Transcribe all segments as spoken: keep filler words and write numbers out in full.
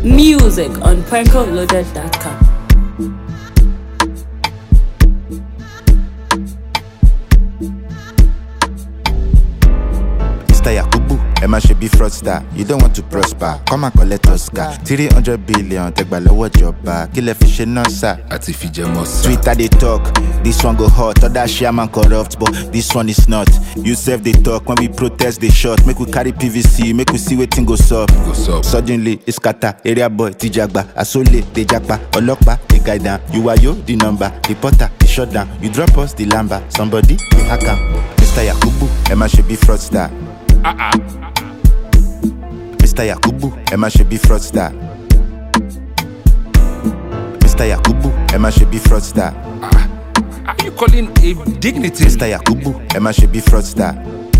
Music on Pranko Loaded dot com. Mister Yakubu, Emma should be fraudster. You don't want to prosper. Come and collect Oscar. three hundred billion, take by lower job back. Kill a fish no sir. Twitter they talk. This one go hot. Other shaman corrupt, but this one is not. You serve they talk. When we protest, they shot. Make we carry P V C. Make we see what thing goes up. Suddenly, it's kata. Area boy, Tijagba. Asole, they jakpa. Olokpa, they guide down. You are yo, the number. The potter, the shut down. You drop us, the lamba. Somebody, the hacker. Mister Yakubu, Emma should be fraudster. Uh-uh. Mister Yakubu, Emma should be fraudster. Mister Yakubu, Emma should be fraudster. Uh, are you calling a dignity? Mister Yakubu, Emma should be fraudster.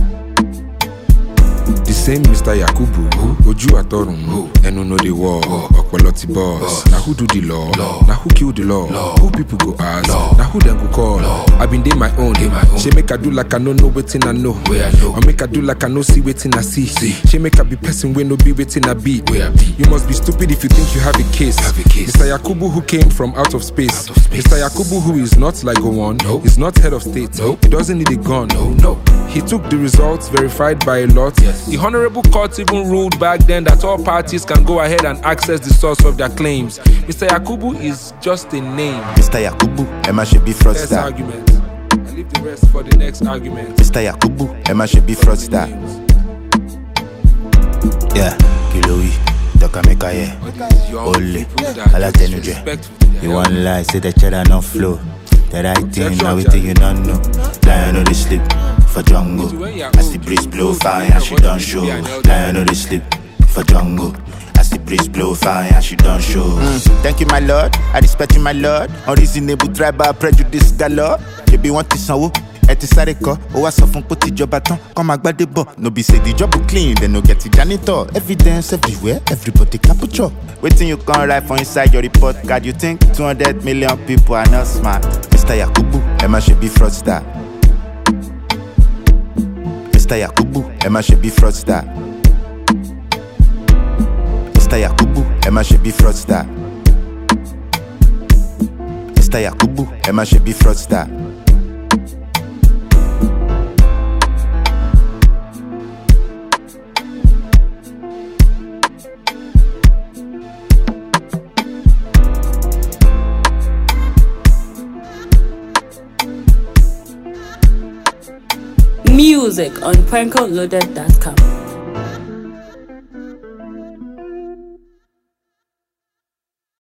The same Mister Yakubu, Oju Atorun, Enu know the war, Okpoloti boss. Now who do the law? Now who kill the law? Who people go ask? Now who them go call? I been day my own. She make I do like I know no waiting I know. Or make I do like I know see waiting I see. She make I be person when no be waiting I be. You must be stupid if you think you have a case. Mister Yakubu who came from out of space. Mister Yakubu who is not like Gowon, is not head of state. He doesn't need a gun. He took the results verified by a lot. The Honorable Court even ruled back then that all parties can go ahead and access the source of their claims. Mister Yakubu is just a name. Mister Yakubu, Emma should be fraudster. Next argument. I leave the rest for the next argument. Mister Yakubu, Emma should be fraudster. Yeah, Kilowi, Dokamekaye, Ole, Alatenuje. You want lie, say the cheddar no flow. The right thing, now we think you don't know. Lion know they sleep for jungle. As the breeze blow fire, she don't show. Lion know they sleep for jungle. As the breeze blow fire, she don't show. Mm. Thank you, my lord. I respect you, my lord. Unreasonable tribal prejudice galore. You be wanting some. Et sare ko, o wa so fun ko ti joba tan, come agbade bo. No be say the job clean, then no get the janitor. Evidence everywhere, everybody capture. Waiting you can write for inside your report card. You think two hundred million people are not smart? Mister Yakubu, Emma should be fraudster. Mister Yakubu, Emma should be fraudster. Mister Yakubu, Emma should be fraudster. Mister Yakubu, Emma should be fraudster. Music on Pranko Loaded dot com.